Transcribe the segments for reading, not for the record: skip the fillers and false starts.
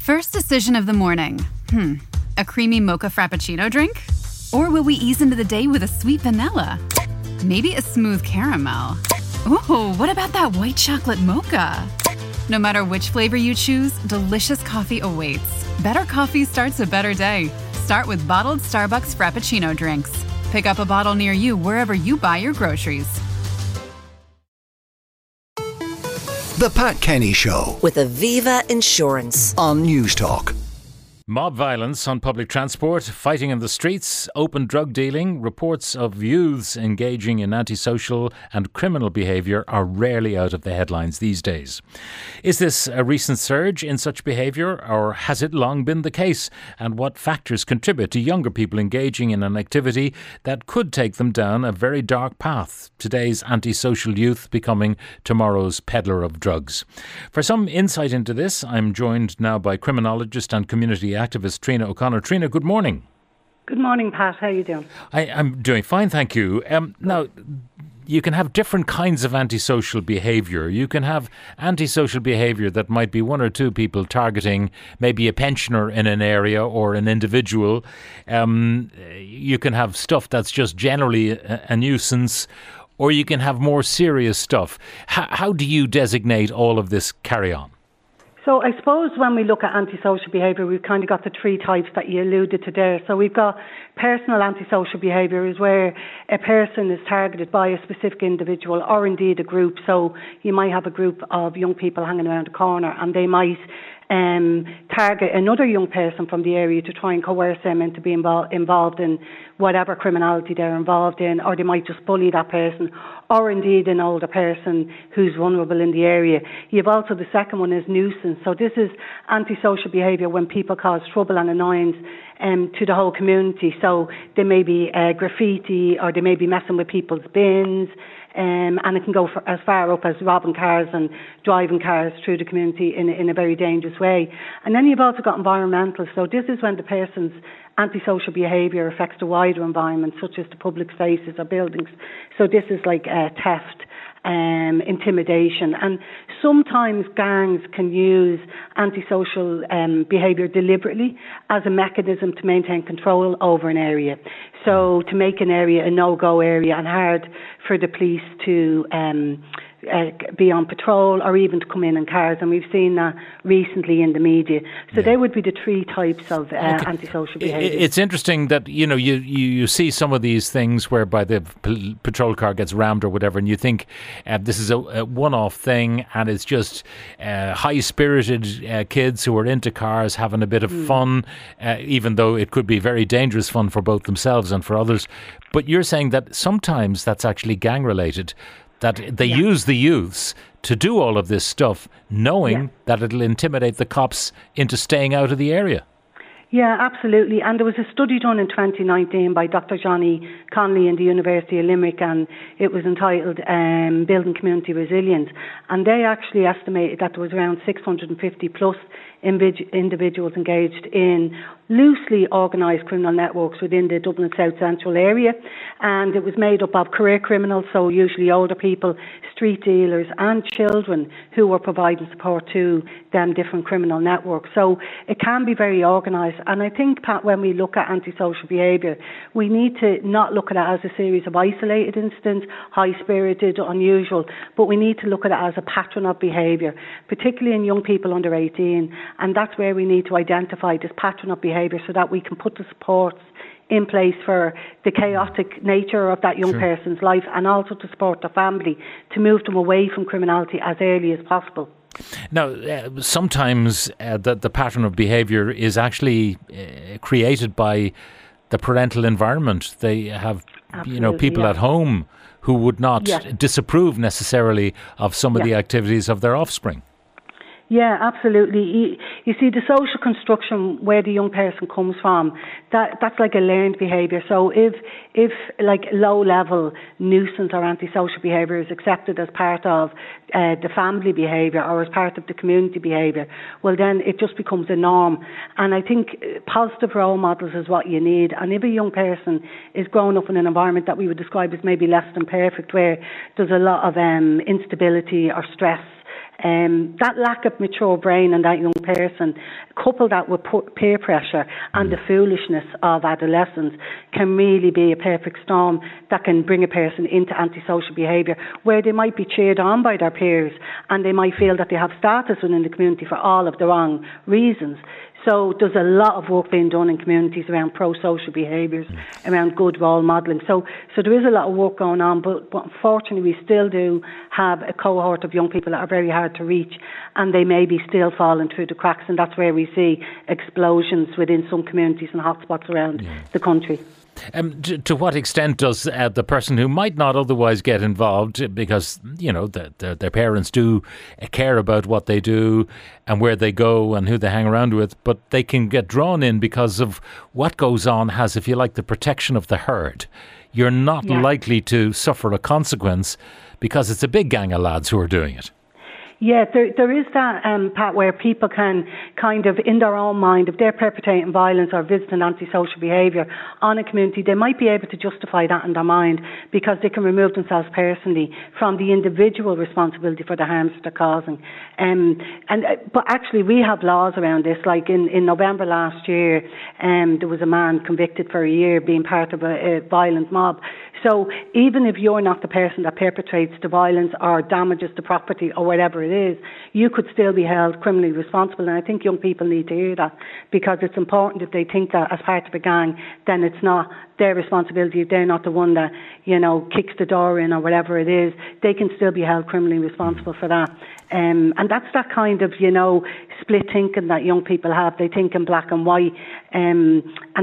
First decision of the morning. A creamy mocha frappuccino drink? Or will we ease into the day with a sweet vanilla? Maybe a smooth caramel. Ooh, what about that white chocolate mocha? No matter which flavor you choose, delicious coffee awaits. Better coffee starts a better day. Start with bottled Starbucks Frappuccino drinks. Pick up a bottle near you wherever you buy your groceries. The Pat Kenny Show with Aviva Insurance on News Talk. Mob violence on public transport, fighting in the streets, open drug dealing, reports of youths engaging in antisocial and criminal behaviour are rarely out of the headlines these days. Is this a recent surge in such behaviour, or has it long been the case? And what factors contribute to younger people engaging in an activity that could take them down a very dark path? Today's antisocial youth becoming tomorrow's peddler of drugs. For some insight into this, I'm joined now by criminologist and community activist Trina O'Connor. Trina, good morning. Good morning, Pat. How are you doing? I'm doing fine, thank you. Now, you can have different kinds of antisocial behaviour. You can have antisocial behaviour that might be one or two people targeting maybe a pensioner in an area or an individual. You can have stuff that's just generally a nuisance, or you can have more serious stuff. How do you designate all of this carry-on? So I suppose when we look at antisocial behaviour, we've kind of got the three types that you alluded to there. So we've got personal antisocial behaviour, is where a person is targeted by a specific individual or indeed a group. So you might have a group of young people hanging around a corner, and they might target another young person from the area to try and coerce them into being involved in whatever criminality they're involved in, or they might just bully that person, or indeed an older person who's vulnerable in the area. You've also the second one is nuisance. So this is antisocial behaviour when people cause trouble and annoyance to the whole community. So they may be graffiti, or they may be messing with people's bins, and it can go as far up as robbing cars and driving cars through the community in a very dangerous way. And then you've also got environmental. So this is when the person's antisocial behaviour affects the wider environment, such as the public spaces or buildings. So this is like theft, intimidation, and sometimes gangs can use antisocial behaviour deliberately as a mechanism to maintain control over an area. So to make an area a no-go area and hard for the police to be on patrol or even to come in cars, and we've seen that recently in the media. So they would be the three types of antisocial behaviour. It's interesting that you see some of these things whereby the patrol car gets rammed or whatever, and you think this is a one-off thing, and it's just high-spirited kids who are into cars having a bit of fun, even though it could be very dangerous fun for both themselves and for others. But you're saying that sometimes that's actually gang-related, that they use the youths to do all of this stuff, knowing that it'll intimidate the cops into staying out of the area. Yeah, absolutely. And there was a study done in 2019 by Dr. Johnny Connolly in the University of Limerick, and it was entitled Building Community Resilience. And they actually estimated that there was around 650 plus individuals engaged in loosely organised criminal networks within the Dublin South Central area, and it was made up of career criminals, so usually older people, street dealers and children who were providing support to them different criminal networks. So it can be very organised, and I think, Pat, when we look at antisocial behaviour, we need to not look at it as a series of isolated incidents, high-spirited, unusual, but we need to look at it as a pattern of behaviour, particularly in young people under 18, and that's where we need to identify this pattern of behaviour so that we can put the supports in place for the chaotic nature of that young person's life, and also to support the family to move them away from criminality as early as possible. Now, sometimes the pattern of behaviour is actually created by the parental environment. They have, people at home who would not disapprove necessarily of some of the activities of their offspring. Yeah, absolutely. You see, the social construction where the young person comes from, that's like a learned behaviour. So if like low-level nuisance or antisocial behaviour is accepted as part of the family behaviour or as part of the community behaviour, well then it just becomes a norm. And I think positive role models is what you need. And if a young person is growing up in an environment that we would describe as maybe less than perfect, where there's a lot of instability or stress, That lack of mature brain in that young person, couple that with peer pressure and the foolishness of adolescence, can really be a perfect storm that can bring a person into antisocial behaviour, where they might be cheered on by their peers and they might feel that they have status within the community for all of the wrong reasons. So there's a lot of work being done in communities around pro-social behaviours, around good role modelling. So there is a lot of work going on, but unfortunately we still do have a cohort of young people that are very hard to reach, and they may be still falling through the cracks, and that's where we see explosions within some communities and hotspots around the country. To what extent does the person who might not otherwise get involved, because their parents do care about what they do and where they go and who they hang around with, but they can get drawn in because of what goes on has, if you like, the protection of the herd. You're not likely to suffer a consequence because it's a big gang of lads who are doing it. Yeah, there is that part where people can kind of, in their own mind, if they're perpetrating violence or visiting antisocial behaviour on a community, they might be able to justify that in their mind because they can remove themselves personally from the individual responsibility for the harms they're causing. But actually, we have laws around this. Like in November last year, there was a man convicted for a year being part of a violent mob. So even if you're not the person that perpetrates the violence or damages the property or whatever it is, you could still be held criminally responsible. And I think young people need to hear that, because it's important if they think that as part of a gang, then it's not their responsibility. If they're not the one that, kicks the door in or whatever it is, they can still be held criminally responsible for that. And that's that kind of, split thinking that young people have. They think in black and white, and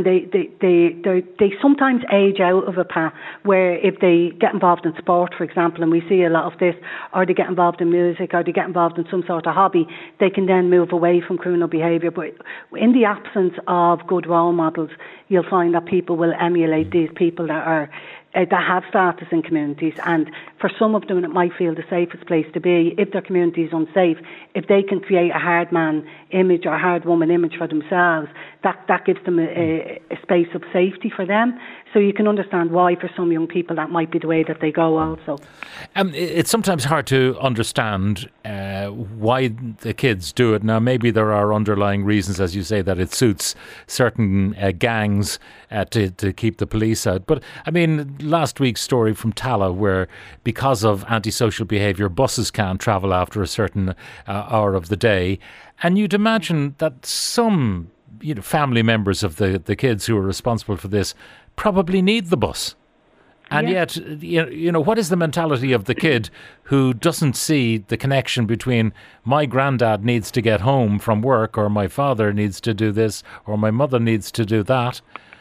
they sometimes age out of a path where if they get involved in sport, for example, and we see a lot of this, or they get involved in music, or they get involved in some sort of hobby, they can then move away from criminal behaviour. But in the absence of good role models, you'll find that people will emulate these people that have status in communities, and for some of them it might feel the safest place to be. If their community is unsafe, if they can create a hard man image or a hard woman image for themselves, that gives them a space of safety for them. So you can understand why for some young people that might be the way that they go also. It's sometimes hard to understand why the kids do it. Now, maybe there are underlying reasons, as you say, that it suits certain gangs to keep the police out. But, I mean, last week's story from Tallaght, where because of antisocial behaviour, buses can't travel after a certain hour of the day. And you'd imagine that some family members of the kids who are responsible for this probably need the bus. And yet, what is the mentality of the kid who doesn't see the connection between my granddad needs to get home from work, or my father needs to do this, or my mother needs to do that,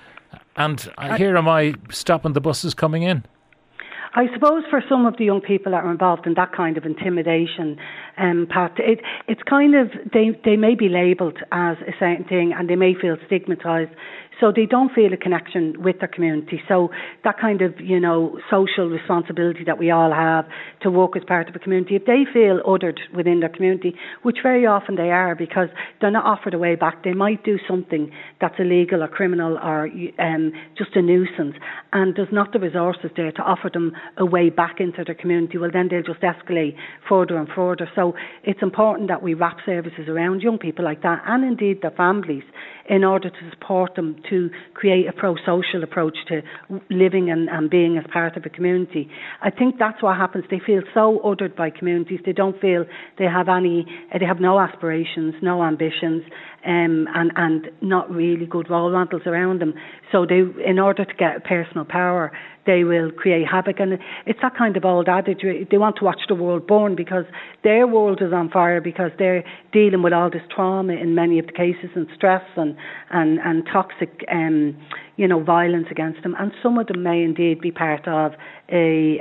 and here am I stopping the buses coming in? I suppose for some of the young people that are involved in that kind of intimidation part, it's kind of, they may be labelled as a certain thing and they may feel stigmatised, so they don't feel a connection with their community. So that kind of, social responsibility that we all have to work as part of a community, if they feel othered within their community, which very often they are because they're not offered a way back, they might do something that's illegal or criminal or just a nuisance, and there's not the resources there to offer them a way back into their community, well then they'll just escalate further and further. So it's important that we wrap services around young people like that, and indeed their families, in order to support them to create a pro-social approach to living and being as part of a community. I think that's what happens. They feel so othered by communities. They don't feel they have no aspirations, no ambitions, and not really good role models around them. So they, in order to get personal power, they will create havoc. And it's that kind of old adage, they want to watch the world burn because their world is on fire, because they're dealing with all this trauma in many of the cases, and stress and toxic violence against them. And some of them may indeed be part of a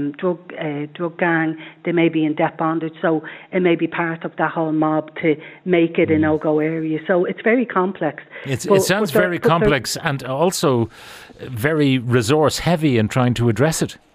drug gang. They may be in debt bondage, so it may be part of that whole mob to make it a no-go area. So it's very complex. It sounds very complex and also very resource heavy in trying to address it.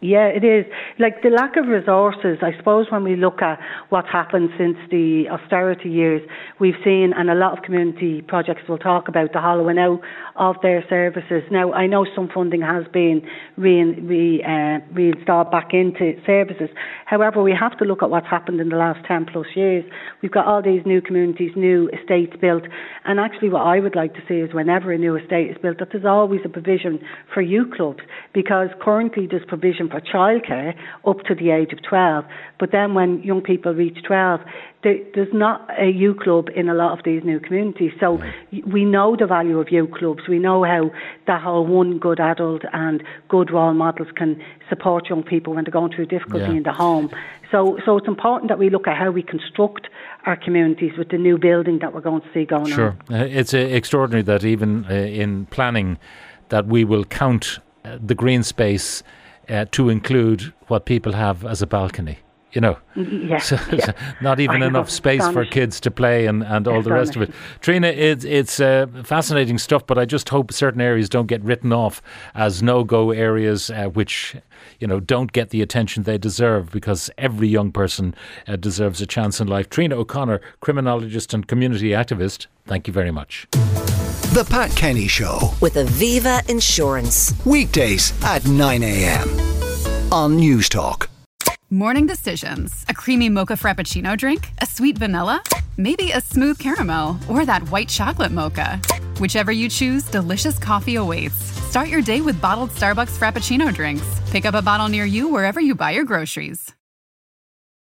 Yeah, it is. Like the lack of resources, I suppose when we look at what's happened since the austerity years, we've seen, and a lot of community projects will talk about the hollowing out of their services. Now, I know some funding has been reinstalled back into services. However, we have to look at what's happened in the last 10 plus years. We've got all these new communities, new estates built, and actually what I would like to see is whenever a new estate is built, that there's always a provision for youth clubs, because currently there's provision for childcare up to the age of 12, but then when young people reach 12, there's not a youth club in a lot of these new communities. So we know the value of youth clubs. We know how that whole one good adult and good role models can support young people when they're going through difficulty in the home. So it's important that we look at how we construct our communities with the new building that we're going to see going on. Sure. It's extraordinary that even in planning that we will count the green space to include what people have as a balcony. You know, not even enough space for kids to play and all the rest of it. Trina, it's fascinating stuff, but I just hope certain areas don't get written off as no-go areas which, don't get the attention they deserve, because every young person deserves a chance in life. Trina O'Connor, criminologist and community activist, thank you very much. The Pat Kenny Show with Aviva Insurance. Weekdays at 9 a.m. on News Talk. Morning decisions. A creamy mocha frappuccino drink? A sweet vanilla? Maybe a smooth caramel? Or that white chocolate mocha? Whichever you choose, delicious coffee awaits. Start your day with bottled Starbucks Frappuccino drinks. Pick up a bottle near you wherever you buy your groceries.